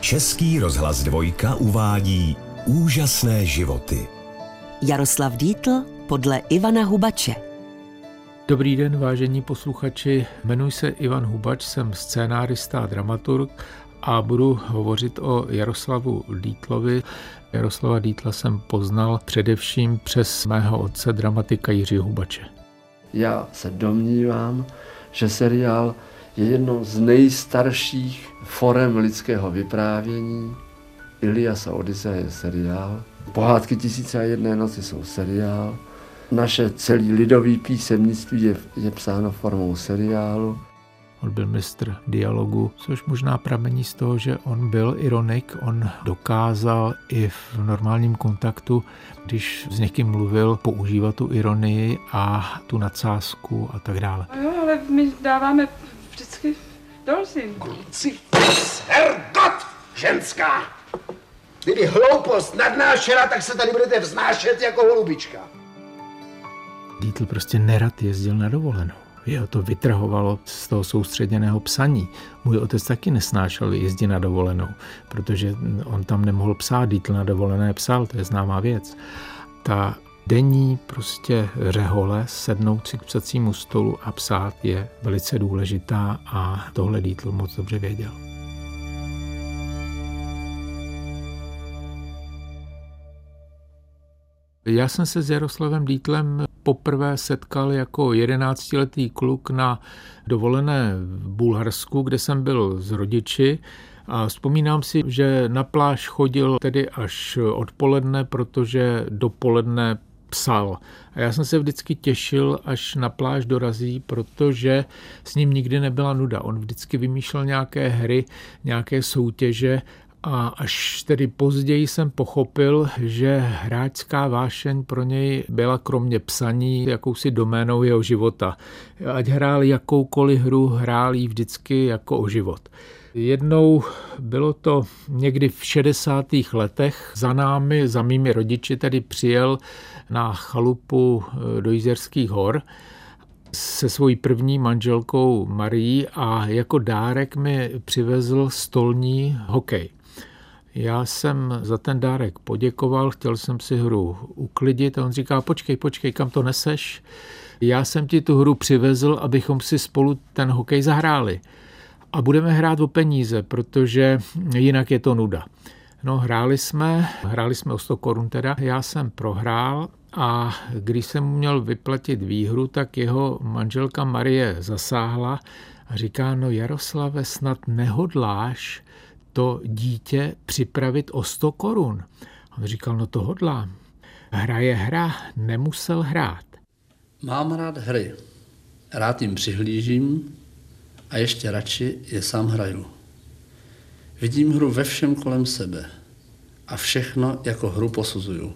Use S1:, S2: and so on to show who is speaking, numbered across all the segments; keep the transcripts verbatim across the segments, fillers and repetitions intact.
S1: Český rozhlas Dvojka uvádí Úžasné životy.
S2: Jaroslav Dietl podle Ivana Hubače.
S3: Dobrý den, vážení posluchači. Jmenuji se Ivan Hubač, jsem scénárista a dramaturg a budu hovořit o Jaroslavu Dietlovi. Jaroslava Dietla jsem poznal především přes mého otce, dramatika Jiřího Hubače.
S4: Já se domnívám, že seriál je jednou z nejstarších forem lidského vyprávění. Ilias a Odyssea je seriál. Pohádky Tisíce a jedné noci jsou seriál. Naše celý lidový písemnictví je, je psáno formou seriálu.
S3: On byl mistr dialogu, což možná pramení z toho, že on byl ironik. On dokázal i v normálním kontaktu, když s někým mluvil, používat tu ironii a tu nadsázku a tak dále.
S5: Jo, ale my dáváme vždycky dolzy.
S6: Krucifix, Herrgott, ženská! Kdyby hloupost nadnášela, tak se tady budete vznášet jako holubička.
S3: Dietl prostě nerad jezdil na dovolenou. Jeho to vytrhovalo z toho soustředěného psaní. Můj otec taky nesnášel jezdit na dovolenou, protože on tam nemohl psát. Dietl na dovolené psal, to je známá věc. Ta denní prostě řehole, sednout si k psacímu stolu a psát je velice důležitá a tohle Dietl moc dobře věděl. Já jsem se s Jaroslavem Dietlem poprvé setkal jako jedenáctiletý kluk na dovolené v Bulharsku, kde jsem byl s rodiči a vzpomínám si, že na pláž chodil tedy až odpoledne, protože dopoledne psal. A já jsem se vždycky těšil, až na pláž dorazí, protože s ním nikdy nebyla nuda. On vždycky vymýšlel nějaké hry, nějaké soutěže. A až tedy později jsem pochopil, že hráčská vášeň pro něj byla kromě psaní jakousi doménou jeho života. Ať hrál jakoukoliv hru, hrál jí vždycky jako o život. Jednou bylo to někdy v šedesátých letech, za námi, za mými rodiči, tedy přijel na chalupu do Jizerských hor se svojí první manželkou Marií a jako dárek mi přivezl stolní hokej. Já jsem za ten dárek poděkoval, chtěl jsem si hru uklidit a on říká, počkej, počkej, kam to neseš? Já jsem ti tu hru přivezl, abychom si spolu ten hokej zahráli. A budeme hrát o peníze, protože jinak je to nuda. No, hráli jsme, hráli jsme o sto korun teda, já jsem prohrál a když jsem mu měl vyplatit výhru, tak jeho manželka Marie zasáhla a říká, no Jaroslave, snad nehodláš to dítě připravit o sto korun. On říkal, no to hodlám. Hra je hra, nemusel hrát.
S7: Mám rád hry. Rád jim přihlížím a ještě radši je sám hraju. Vidím hru ve všem kolem sebe a všechno jako hru posuzuju.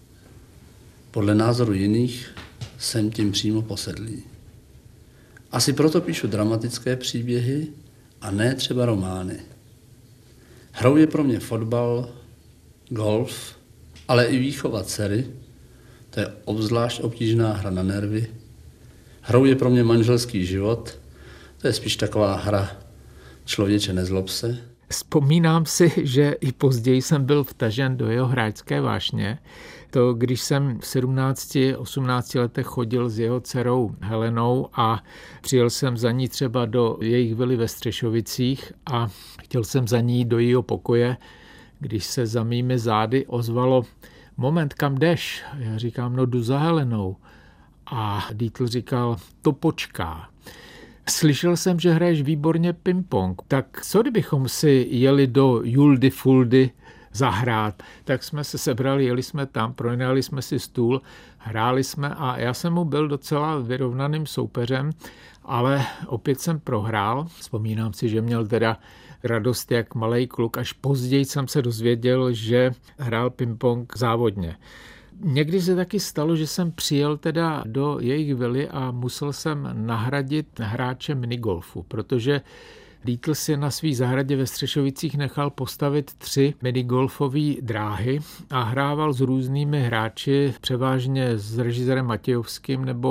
S7: Podle názoru jiných jsem tím přímo posedlý. Asi proto píšu dramatické příběhy a ne třeba romány. Hrou je pro mě fotbal, golf, ale i výchova dcery, to je obzvlášť obtížná hra na nervy. Hrou je pro mě manželský život, to je spíš taková hra člověče nezlob se.
S3: Vzpomínám si, že i později jsem byl vtažen do jeho hráčské vášně. To, když jsem v sedmnácti, osmnácti letech chodil s jeho dcerou Helenou a přijel jsem za ní třeba do jejich vily ve Střešovicích a chtěl jsem za ní do jejího pokoje, když se za mými zády ozvalo, moment, kam jdeš? Já říkám, no jdu za Helenou. A Dietl říkal, to počká. Slyšel jsem, že hraješ výborně ping-pong, tak co kdybychom si jeli do Juldy Fuldy zahrát? Tak jsme se sebrali, jeli jsme tam, pronajali jsme si stůl, hráli jsme a já jsem mu byl docela vyrovnaným soupeřem, ale opět jsem prohrál. Vzpomínám si, že měl teda radost jak malej kluk, až později jsem se dozvěděl, že hrál ping-pong závodně. Někdy se taky stalo, že jsem přijel teda do jejich vily a musel jsem nahradit hráče minigolfu, protože Dietl si na svý zahradě ve Střešovicích nechal postavit tři minigolfové dráhy a hrával s různými hráči, převážně s režisérem Matějovským nebo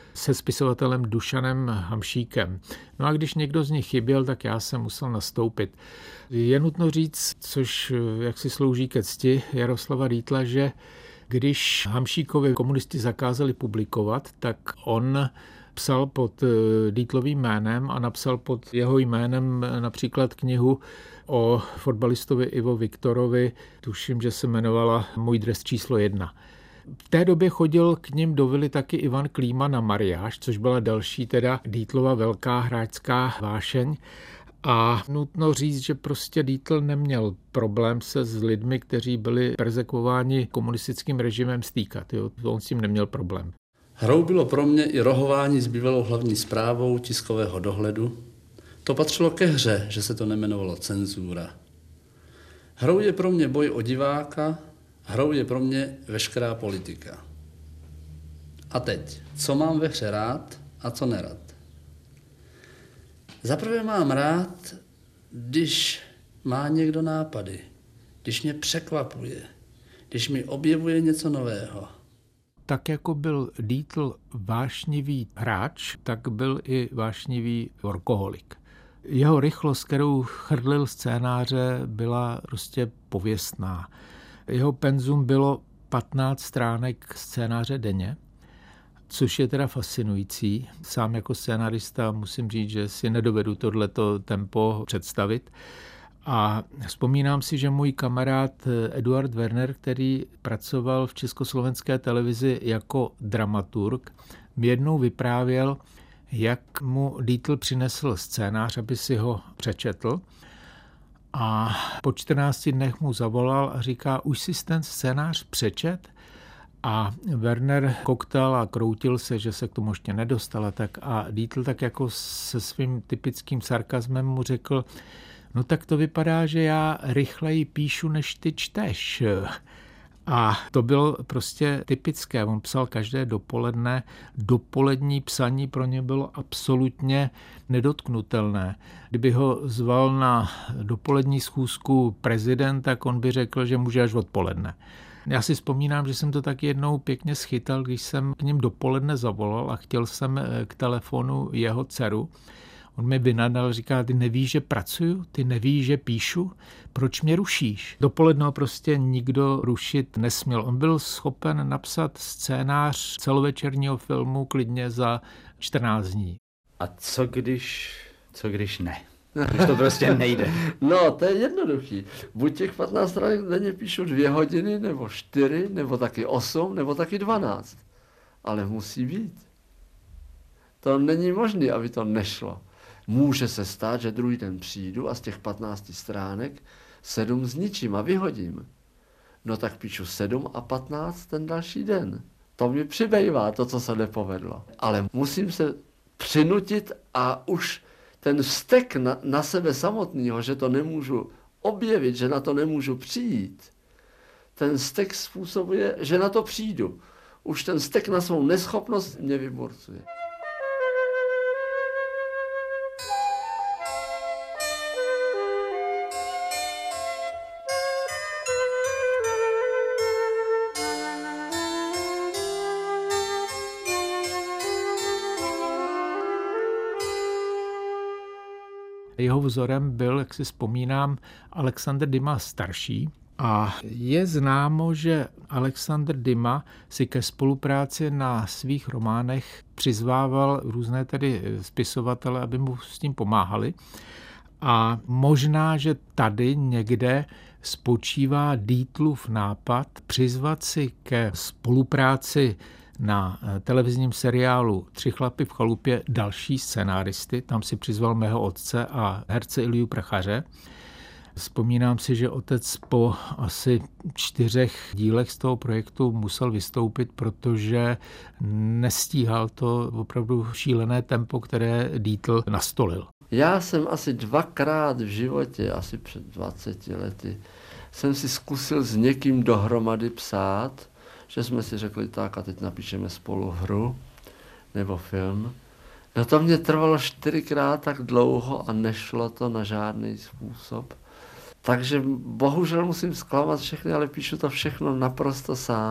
S3: se spisovatelem Dušanem Hamšíkem. No a když někdo z nich chyběl, tak já jsem musel nastoupit. Je nutno říct, což jak si slouží ke cti Jaroslava Dietla, že když Hamšíkovi komunisti zakázali publikovat, tak on psal pod Dietlovým jménem a napsal pod jeho jménem například knihu o fotbalistovi Ivo Viktorovi, tuším, že se jmenovala Můj dres číslo jedna. V té době chodil k nim do vily taky Ivan Klíma na mariáž, což byla další teda Dietlova velká hráčská vášeň. A nutno říct, že prostě Dietl neměl problém se s lidmi, kteří byli perzekvováni komunistickým režimem, stýkat. Jo? On s tím neměl problém.
S7: Hrou bylo pro mě i rohování s bývalou hlavní správou tiskového dohledu. To patřilo ke hře, že se to nemenovalo cenzura. Hrou je pro mě boj o diváka, hrou je pro mě veškerá politika. A teď, co mám ve hře rád a co nerad? Zaprvé mám rád, když má někdo nápady, když mě překvapuje, když mi objevuje něco nového.
S3: Tak jako byl Dietl vášnivý hráč, tak byl i vášnivý workoholik. Jeho rychlost, kterou chrlil scénáře, byla prostě pověstná. Jeho penzum bylo patnáct stránek scénáře denně, což je teda fascinující. Sám jako scénarista musím říct, že si nedovedu tohleto tempo představit. A vzpomínám si, že můj kamarád Eduard Werner, který pracoval v československé televizi jako dramaturg, mi jednou vyprávěl, jak mu Dietl přinesl scénář, aby si ho přečetl. A po čtrnácti dnech mu zavolal a říká, už jsi ten scénář přečet? A Werner koktal a kroutil se, že se k tomu ještě nedostala. Tak a Dietl tak jako se svým typickým sarkazmem mu řekl, no tak to vypadá, že já rychleji píšu, než ty čteš. A to bylo prostě typické. On psal každé dopoledne. Dopolední psaní pro ně bylo absolutně nedotknutelné. Kdyby ho zval na dopolední schůzku prezident, tak on by řekl, že může až odpoledne. Já si vzpomínám, že jsem to tak jednou pěkně schytal, když jsem k ním dopoledne zavolal a chtěl jsem k telefonu jeho dceru. On mi vynadal, říká, ty nevíš, že pracuju, ty nevíš, že píšu, proč mě rušíš? Dopoledne prostě nikdo rušit nesměl. On byl schopen napsat scénář celovečerního filmu klidně za čtrnáct dní.
S8: A co když, co když ne? Když to prostě nejde.
S4: No, to je jednoduchý. Buď těch patnáct stránek denně píšu dvě hodiny, nebo čtyři, nebo taky osm, nebo taky dvanáct. Ale musí být. To není možné, aby to nešlo. Může se stát, že druhý den přijdu a z těch patnácti stránek sedm zničím a vyhodím. No tak píšu sedm a patnáct ten další den. To mi přibývá, to, co se nepovedlo. Ale musím se přinutit a už ten vztek na, na sebe samotného, že to nemůžu objevit, že na to nemůžu přijít, ten vztek způsobuje, že na to přijdu. Už ten vztek na svou neschopnost mě vyburcuje.
S3: Jeho vzorem byl, jak si vzpomínám, Alexander Dima starší. A je známo, že Alexander Dima si ke spolupráci na svých románech přizvával různé tedy spisovatele, aby mu s tím pomáhali. A možná, že tady někde spočívá Dietlův nápad přizvat si ke spolupráci na televizním seriálu Tři chlapy v chalupě další scenáristy. Tam si přizval mého otce a herce Ilju Prachaře. Vzpomínám si, že otec po asi čtyřech dílech z toho projektu musel vystoupit, protože nestíhal to opravdu šílené tempo, které Dietl nastolil.
S4: Já jsem asi dvakrát v životě, asi před dvaceti lety, jsem si zkusil s někým dohromady psát, že jsme si řekli tak a teď napíšeme spolu hru nebo film. No to mě trvalo čtyřikrát tak dlouho a nešlo to na žádný způsob. Takže bohužel musím zklamat všechny, ale píšu to všechno naprosto sám.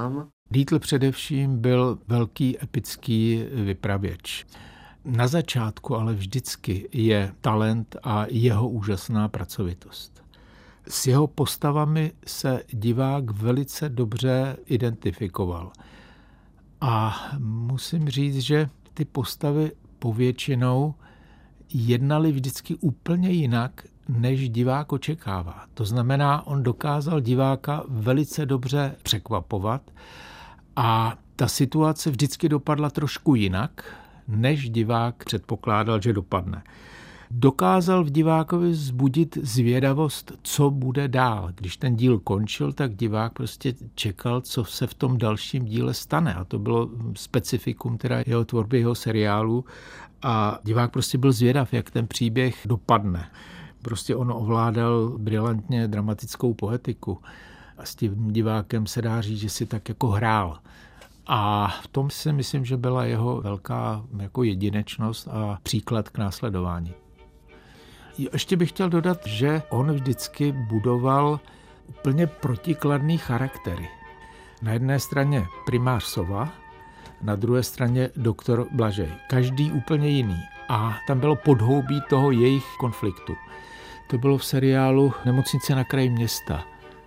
S3: Dietl především byl velký epický vypravěč. Na začátku ale vždycky je talent a jeho úžasná pracovitost. S jeho postavami se divák velice dobře identifikoval. A musím říct, že ty postavy povětšinou jednali vždycky úplně jinak, než divák očekává. To znamená, on dokázal diváka velice dobře překvapovat a ta situace vždycky dopadla trošku jinak, než divák předpokládal, že dopadne. Dokázal v divákovi vzbudit zvědavost, co bude dál. Když ten díl končil, tak divák prostě čekal, co se v tom dalším díle stane. A to bylo specifikum teda jeho tvorby, jeho seriálu. A divák prostě byl zvědav, jak ten příběh dopadne. Prostě on ovládal brilantně dramatickou poetiku. A s tím divákem se dá říct, že si tak jako hrál. A v tom si myslím, že byla jeho velká jako jedinečnost a příklad k následování. Ještě bych chtěl dodat, že on vždycky budoval úplně protikladný charaktery. Na jedné straně primář Sova, na druhé straně doktor Blažej. Každý úplně jiný. A tam bylo podhoubí toho jejich konfliktu. To bylo v seriálu Nemocnice na kraji města.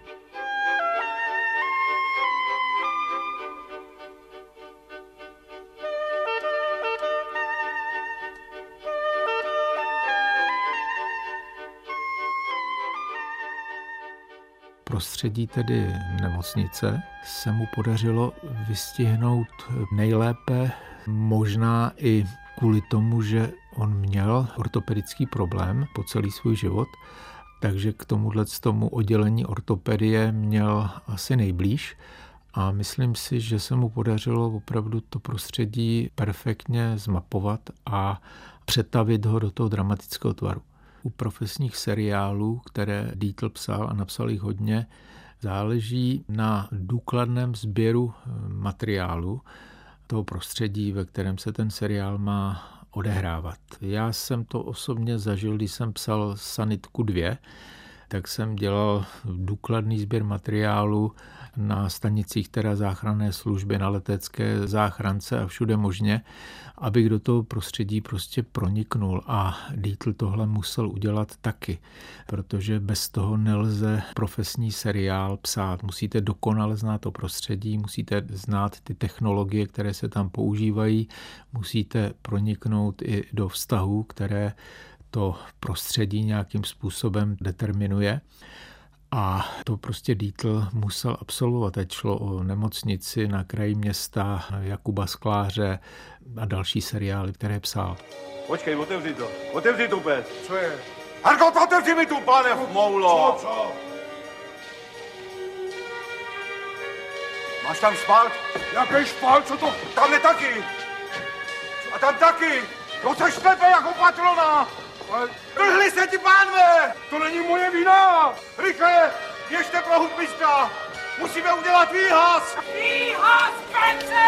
S3: Prostředí tedy nemocnice se mu podařilo vystihnout nejlépe, možná i kvůli tomu, že on měl ortopedický problém po celý svůj život, takže k tomuhle tomu oddělení ortopedie měl asi nejblíž a myslím si, že se mu podařilo opravdu to prostředí perfektně zmapovat a přetavit ho do toho dramatického tvaru. U profesních seriálů, které Dietl psal a napsal jich hodně, záleží na důkladném sběru materiálu toho prostředí, ve kterém se ten seriál má odehrávat. Já jsem to osobně zažil, když jsem psal Sanitku dva, tak jsem dělal důkladný sběr materiálu na stanicích teda záchranné služby, na letecké záchrance a všude možně, abych do toho prostředí prostě proniknul. A Dietl tohle musel udělat taky, protože bez toho nelze profesní seriál psát. Musíte dokonale znát to prostředí, musíte znát ty technologie, které se tam používají, musíte proniknout i do vztahů, které to prostředí nějakým způsobem determinuje. A to prostě Dietl musel absolvovat, ať šlo o Nemocnici na kraji města, Jakuba Skláře a další seriály, které psal.
S9: Počkej, otevři to. Otevři tu pec. Co je? Harko, otevři mi tu, pane Moulo. Co, co? Máš tam špalt? Jaký špalt? Co to? Tam je taky. A tam taky. To se šlepe jako patrona. Trhli se ti, pánve! To není moje vina! Rychle! Běžte pro hudbista! Musíme udělat výhaz!
S10: Výhaz, Pece!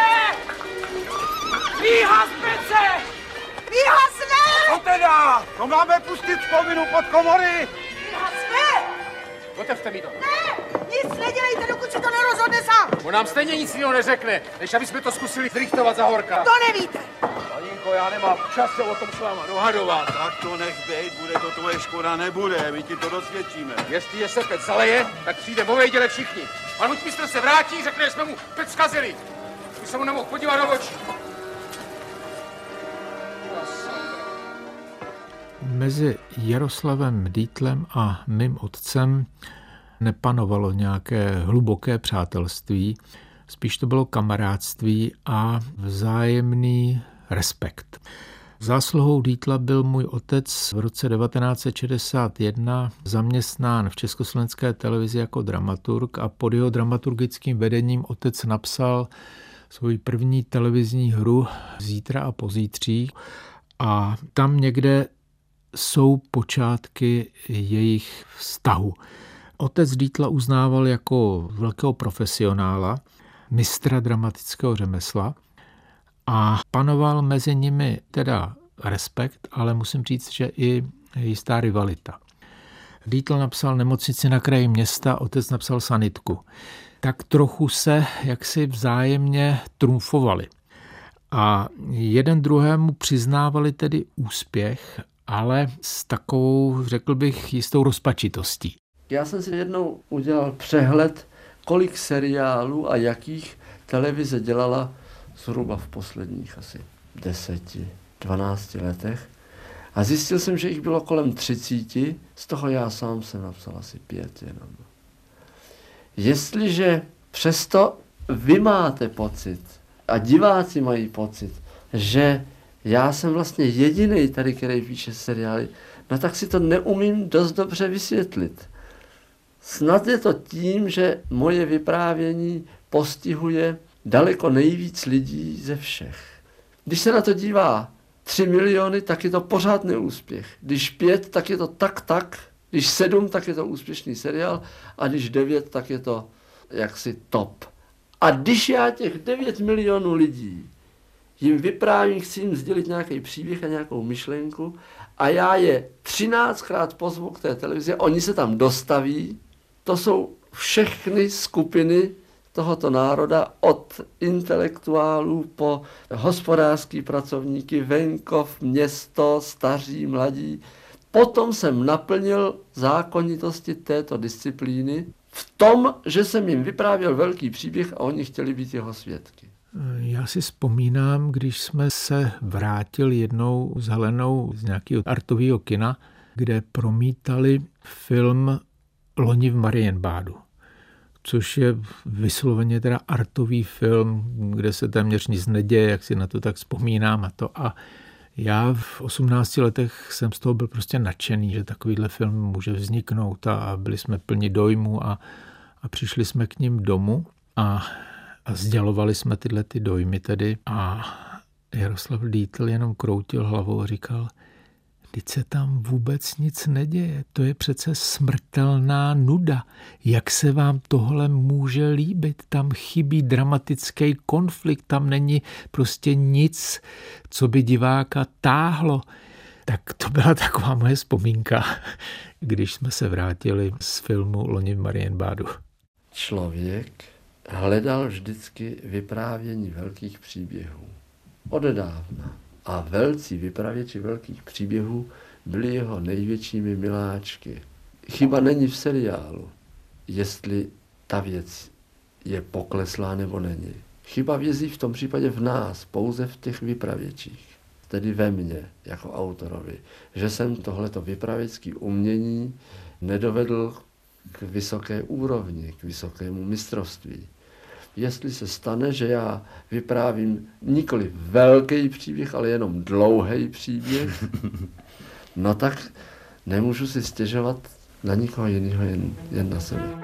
S10: Výhaz, Pece! Výhaz ne!
S9: Co teda? To máme pustit vzpomínu pod komory!
S10: Výhaz ne!
S11: Otevřte mi to.
S10: Ne! Nic nedělejte, dokud se to nerozhodne sám!
S11: On nám stejně nic jiného neřekne, než aby jsme to zkusili zrichtovat za horka.
S10: To nevíte!
S9: Paninko, já nemám čas se o tom s váma dohadovat. Tak to nech bejt, bude to tvoje škoda, nebude, my ti to dosvědčíme.
S11: Jestli je se pec zaleje, tak přijde o vejděle všichni. Pan hutmistr se vrátí, řekne, že jsme mu pec zkazili. Už se mu nemohl podívat do očí.
S3: Mezi Jaroslavem Dietlem a mým otcem nepanovalo nějaké hluboké přátelství, spíš to bylo kamarádství a vzájemný respekt. Zásluhou Dietla byl můj otec v roce devatenáct set šedesát jedna zaměstnán v Československé televizi jako dramaturg a pod jeho dramaturgickým vedením otec napsal svoji první televizní hru Zítra a pozítří a tam někde jsou počátky jejich vztahu. Otec Dietla uznával jako velkého profesionála, mistra dramatického řemesla a panoval mezi nimi teda respekt, ale musím říct, že i jistá rivalita. Dietl napsal Nemocnici na kraji města, otec napsal Sanitku. tak trochu se jaksi vzájemně trumfovali. A jeden druhému přiznávali tedy úspěch, ale s takovou, řekl bych, jistou rozpačitostí.
S4: Já jsem si jednou udělal přehled, kolik seriálů a jakých televize dělala zhruba v posledních asi deseti, dvanácti letech. A zjistil jsem, že jich bylo kolem třicíti, z toho já sám jsem napsal asi pět jenom. Jestliže přesto vy máte pocit a diváci mají pocit, že já jsem vlastně jediný tady, který píše seriály, no tak si to neumím dost dobře vysvětlit. Snad je to tím, že moje vyprávění postihuje daleko nejvíc lidí ze všech. Když se na to dívá tři miliony, tak je to pořád neúspěch. Když pět, tak je to tak tak. Když sedm, tak je to úspěšný seriál. A když devět, tak je to jaksi top. A když já těch devět milionů lidí jim vyprávím, chci jim sdělit nějaký příběh a nějakou myšlenku a já je třináctkrát pozvu k té televizi, oni se tam dostaví, to jsou všechny skupiny tohoto národa, od intelektuálů po hospodářský pracovníky, venkov, město, staří, mladí. Potom jsem naplnil zákonitosti této disciplíny v tom, že jsem jim vyprávěl velký příběh a oni chtěli být jeho svědky.
S3: Já si vzpomínám, když jsme se vrátili jednou s Helenou z nějakého artového kina, kde promítali film Loni v Marienbadu, což je vysloveně teda artový film, kde se téměř nic neděje, jak si na to tak vzpomínám a to. A já v osmnácti letech jsem z toho byl prostě nadšený, že takovýhle film může vzniknout a, a byli jsme plni dojmu a, a přišli jsme k ním domů a, a sdělovali jsme tyhle ty dojmy tedy a Jaroslav Dietl jenom kroutil hlavou a říkal, vždyť se tam vůbec nic neděje, to je přece smrtelná nuda. Jak se vám tohle může líbit? Tam chybí dramatický konflikt, tam není prostě nic, co by diváka táhlo. Tak to byla taková moje vzpomínka, když jsme se vrátili z filmu Loni v Marienbadu.
S4: Člověk hledal vždycky vyprávění velkých příběhů. Odedávna. A velcí vypravěči velkých příběhů byli jeho největšími miláčky. Chyba není v seriálu, jestli ta věc je pokleslá nebo není. Chyba vězí v tom případě v nás, pouze v těch vypravěčích, tedy ve mně jako autorovi, že jsem tohleto vypravěčské umění nedovedl k vysoké úrovni, k vysokému mistrovství. Jestli se stane, že já vyprávím nikoli velký příběh, ale jenom dlouhý příběh, no tak nemůžu si stěžovat na nikoho jiného, jen, jen na sebe.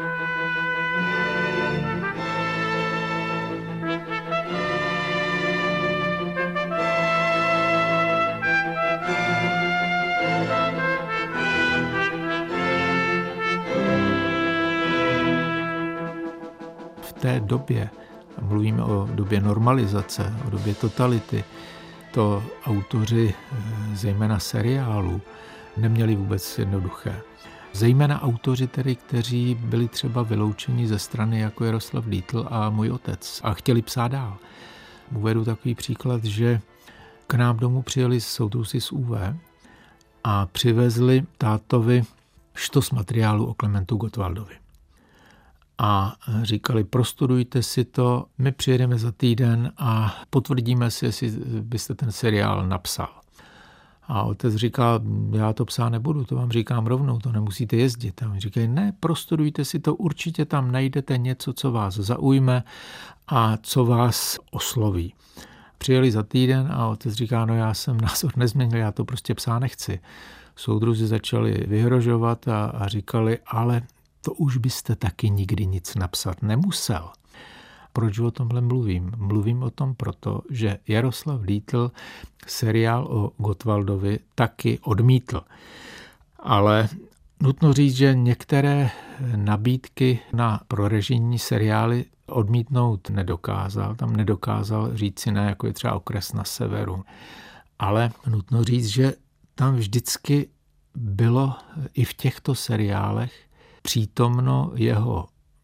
S3: V té době, mluvíme o době normalizace, o době totality, to autoři, zejména seriálů, neměli vůbec jednoduché. Zejména autoři tedy, kteří byli třeba vyloučeni ze strany jako Jaroslav Dietl a můj otec a chtěli psát dál. Uvedu takový příklad, že k nám domů přijeli soudruzi z ú vé a přivezli tátovi štos materiálu o Klementu Gottwaldovi. A říkali, prostudujte si to, my přijedeme za týden a potvrdíme si, jestli byste ten seriál napsal. A otec říká, já to psát nebudu, to vám říkám rovnou, to nemusíte jezdit. A oni říkají, ne, prostudujte si to, určitě tam najdete něco, co vás zaujme a co vás osloví. Přijeli za týden a otec říká, no já jsem názor nezměnil, já to prostě psát nechci. Soudruzi začali vyhrožovat a, a říkali, ale to už byste taky nikdy nic napsat nemusel. Proč o tomhle mluvím? Mluvím o tom proto, že Jaroslav Dietl seriál o Gottwaldovi taky odmítl. Ale nutno říct, že některé nabídky na prorežijní seriály odmítnout nedokázal. Tam nedokázal říct si ne, jako je třeba Okres na severu. Ale nutno říct, že tam vždycky bylo i v těchto seriálech přítomno jeho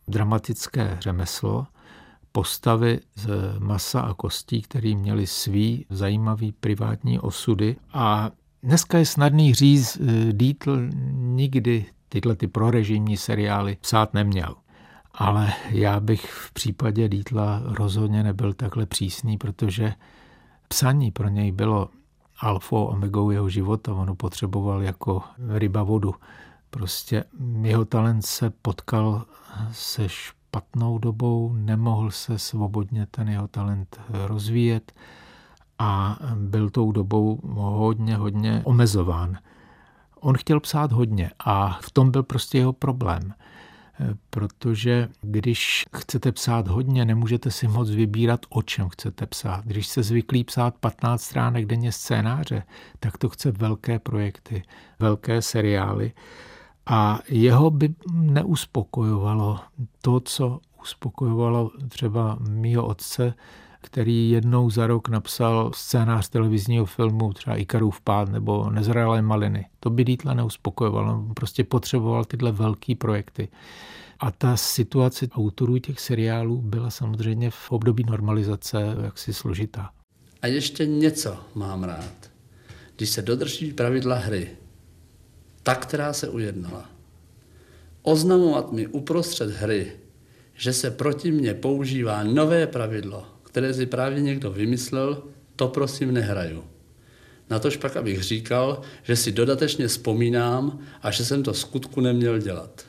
S3: dramatické řemeslo, postavy z masa a kostí, které měly svý zajímavý privátní osudy. A dneska je snadný říct, Dietl nikdy tyhle ty prorežimní seriály psát neměl. Ale já bych v případě Dietla rozhodně nebyl takhle přísný, protože psaní pro něj bylo alfou a omegou jeho života. On potřeboval jako ryba vodu. Prostě jeho talent se potkal se špatnou dobou, nemohl se svobodně ten jeho talent rozvíjet a byl tou dobou hodně, hodně omezován. On chtěl psát hodně a v tom byl prostě jeho problém. Protože když chcete psát hodně, nemůžete si moc vybírat, o čem chcete psát. Když se zvyklí psát patnáct stránek denně scénáře, tak to chce velké projekty, velké seriály. A jeho by neuspokojovalo to, co uspokojovalo třeba mýho otce, který jednou za rok napsal scénář televizního filmu, třeba Ikarův pád nebo Nezralé maliny. To by Dietla neuspokojovalo, on prostě potřeboval tyhle velký projekty. A ta situace autorů těch seriálů byla samozřejmě v období normalizace jaksi složitá.
S7: A ještě něco mám rád. Když se dodrží pravidla hry, ta, která se ujednala. Oznamovat mi uprostřed hry, že se proti mně používá nové pravidlo, které si právě někdo vymyslel, to prosím nehraju. Natož pak, abych říkal, že si dodatečně vzpomínám a že jsem to skutku neměl dělat.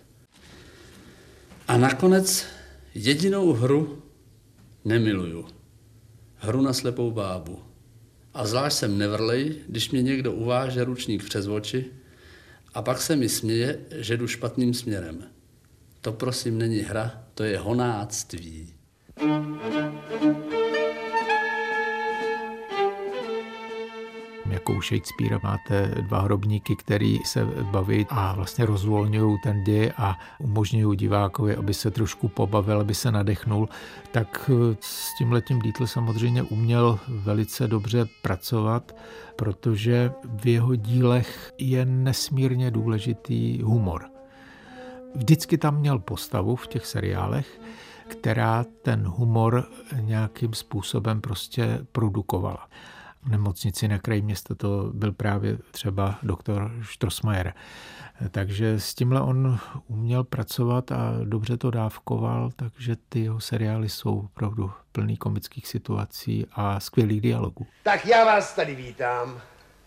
S7: A nakonec jedinou hru nemiluju. Hru na slepou bábu. A zvlášť jsem nevrlej, když mě někdo uváže ručník přes oči a pak se mi směje, že jdu špatným směrem. To prosím není hra, to je honáctví.
S3: Jako u Shakespearea máte dva hrobníky, který se baví a vlastně rozvolňují ten děj a umožňují divákovi, aby se trošku pobavil, aby se nadechnul, tak s tímhletím Dietl samozřejmě uměl velice dobře pracovat, protože v jeho dílech je nesmírně důležitý humor. Vždycky tam měl postavu v těch seriálech, která ten humor nějakým způsobem prostě produkovala. V Nemocnici na kraji města to byl právě třeba doktor Strossmayer. Takže s tímhle on uměl pracovat a dobře to dávkoval, takže ty jeho seriály jsou opravdu plný komických situací a skvělých dialogů.
S6: Tak já vás tady vítám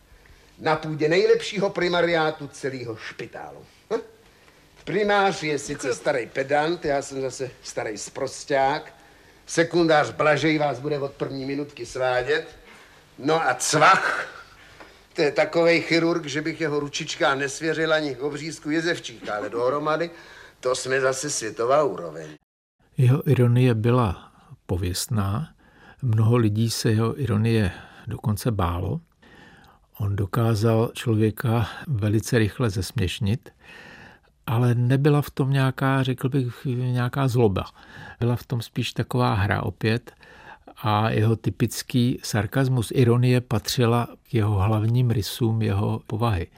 S6: na půdě nejlepšího primariátu celého špitálu. Hm? Primář je sice starý pedant, já jsem zase starý sprosťák. Sekundář Blažej vás bude od první minutky svádět. No a Cvach, to je takovej chirurg, že bych jeho ručičkám nesvěřil ani k obřízku jezevčíka, ale dohromady to jsme zase světová úroveň.
S3: Jeho ironie byla pověstná, mnoho lidí se jeho ironie dokonce bálo. On dokázal člověka velice rychle zesměšnit, ale nebyla v tom nějaká, řekl bych, nějaká zloba. Byla v tom spíš taková hra opět a jeho typický sarkazmus, ironie patřila k jeho hlavním rysům jeho povahy.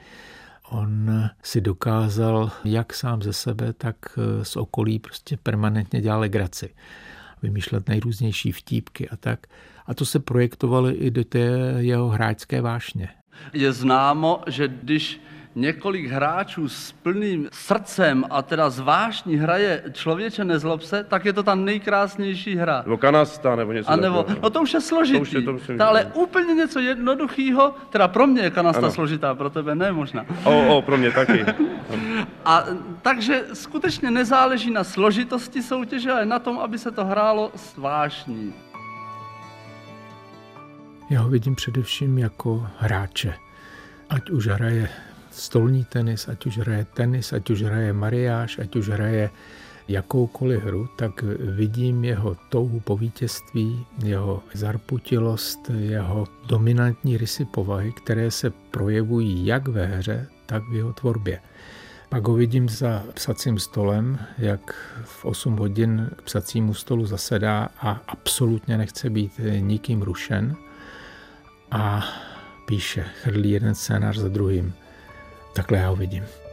S3: On si dokázal jak sám ze sebe, tak z okolí prostě permanentně dělat legraci. Vymýšlet nejrůznější vtípky a tak. A to se projektovalo i do té jeho hráčské vášně.
S7: Je známo, že když několik hráčů s plným srdcem a teda zvláštní hraje Člověče nezlob se, tak je to ta nejkrásnější hra.
S12: Nebo kanasta, nebo něco
S7: a nebo,
S12: takového.
S7: No to už je složitý. To už je to myslím, ale úplně něco jednoduchého, teda pro mě je kanasta ano. složitá, pro tebe ne možná.
S12: O, o, pro mě taky.
S7: A takže skutečně nezáleží na složitosti soutěže, ale na tom, aby se to hrálo zvláštní.
S3: Já ho vidím především jako hráče. Ať už hraje stolní tenis, ať už hraje tenis, ať už hraje mariáž, ať už hraje jakoukoliv hru, tak vidím jeho touhu po vítězství, jeho zarputilost, jeho dominantní rysy povahy, které se projevují jak ve hře, tak v jeho tvorbě. Pak ho vidím za psacím stolem, jak v osm hodin k psacímu stolu zasedá a absolutně nechce být nikým rušen a píše, chrlí jeden scénář za druhým. Takhle já ho vidím.